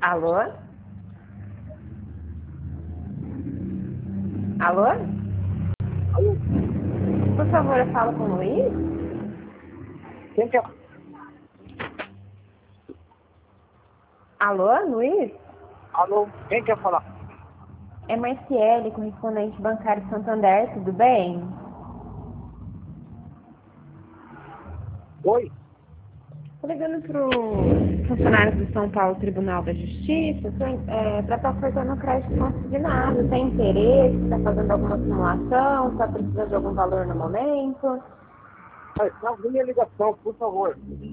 Alô? Alô? Alô? Por favor, eu falo com o Luiz? Quem quer? Alô, Luiz? Alô? Quem quer falar? É Marciele, correspondente bancário Santander, tudo bem? Oi? Estou ligando para o funcionário do São Paulo Tribunal da Justiça para estar ofertando crédito consignado. Tem interesse? Está fazendo alguma simulação? Está precisando de algum valor no momento? Não, minha ligação, por favor.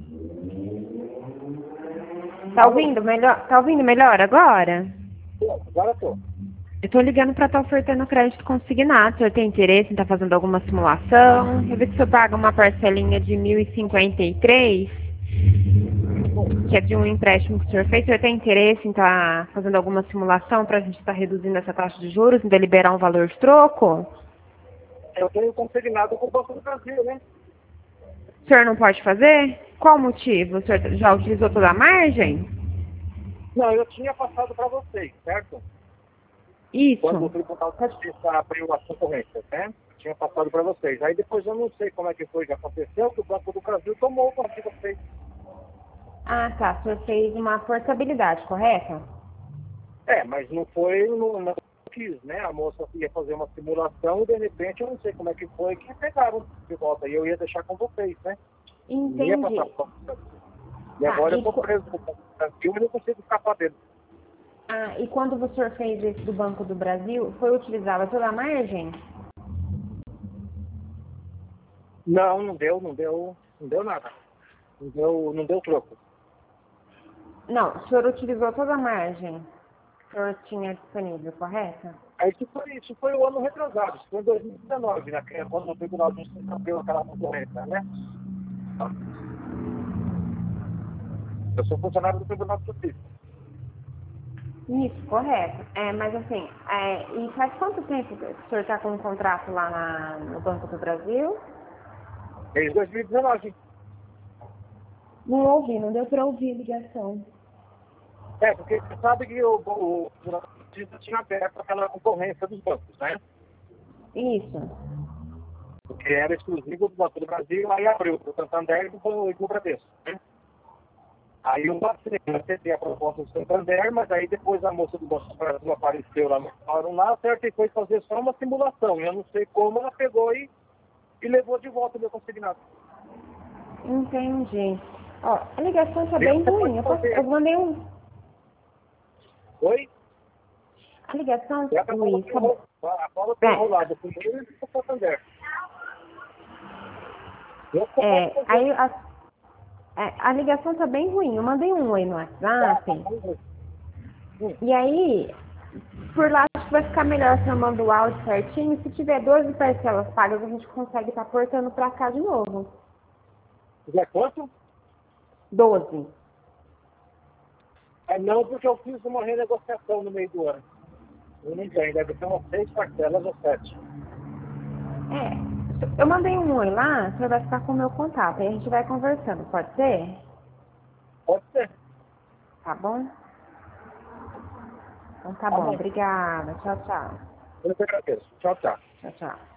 Tá ouvindo melhor? Tá ouvindo melhor agora? Agora estou. Eu estou ligando para estar ofertando crédito consignado. O senhor tem interesse em estar fazendo alguma simulação? Eu vi que o senhor paga uma parcelinha de 1.053, que é de um empréstimo que o senhor fez. O senhor tem interesse em estar fazendo alguma simulação para a gente estar reduzindo essa taxa de juros, em deliberar um valor de troco? Eu tenho consignado com o Banco do Brasil, né? O senhor não pode fazer? Qual o motivo? O senhor já utilizou toda a margem? Não, eu tinha passado para vocês, certo? Quando o Isso. Tribunal de Justiça abriu a concorrência, né? Tinha passado para vocês. Aí depois eu não sei como é que foi que aconteceu, que o Banco do Brasil tomou o consigo de vocês. Ah, tá. O senhor fez uma portabilidade, correto? Mas não foi, não quis, né? A moça ia fazer uma simulação e de repente eu não sei como é que foi que pegaram de volta. E eu ia deixar com vocês, né? Não ia passar Entendi. para vocês. E Tá, agora eu estou preso com o Banco do Brasil e não consigo escapar dele. e quando o senhor fez esse do Banco do Brasil, foi utilizada toda a margem? Não, não deu nada. Não deu troco. Não, o senhor utilizou toda a margem que o senhor tinha disponível, correto? Aí isso foi o ano retrasado, isso foi em 2019, né? Quando o Tribunal de Justiça abriu aquela concorrência, né? Eu sou funcionário do Tribunal de Justiça. Isso, correto. Mas assim, e faz quanto tempo que o senhor está com um contrato lá no Banco do Brasil? Desde 2019. Não ouvi, não deu para ouvir a ligação. Porque você sabe que o Tribunal de Justiça tinha aberto aquela concorrência dos bancos, né? Isso. Porque era exclusivo do Banco do Brasil, aí abriu para o Santander e para o Bradesco, né? Aí eu aceitei a proposta do Santander, mas aí depois a moça do Banco do Brasil apareceu lá no fórum lá, certo? E foi fazer só uma simulação. Eu não sei como ela pegou e levou de volta o meu consignado. Entendi. Ó, a ligação tá Você bem ruim. pode fazer. Eu mandei um. Oi? A ligação, E a bola Luiz, tem enrolado primeiro e o Santander. Eu posso fazer. aí a ligação tá bem ruim. Eu mandei um aí no Tá, WhatsApp. vamos ver. E aí, por lá acho que vai ficar melhor se eu mando o áudio certinho. Se tiver 12 parcelas pagas, a gente consegue estar portando pra cá de novo. Quiser quanto? 12. Não, porque eu fiz uma renegociação no meio do ano. Eu não tenho, deve ter umas 6 parcelas ou 7. Eu mandei um oi lá, você vai ficar com o meu contato. Aí a gente vai conversando, pode ser? Pode ser. Tá bom? Então tá Tá bom, bom. obrigada. Tchau, tchau. Eu que agradeço. Tchau, tchau. Tchau, tchau.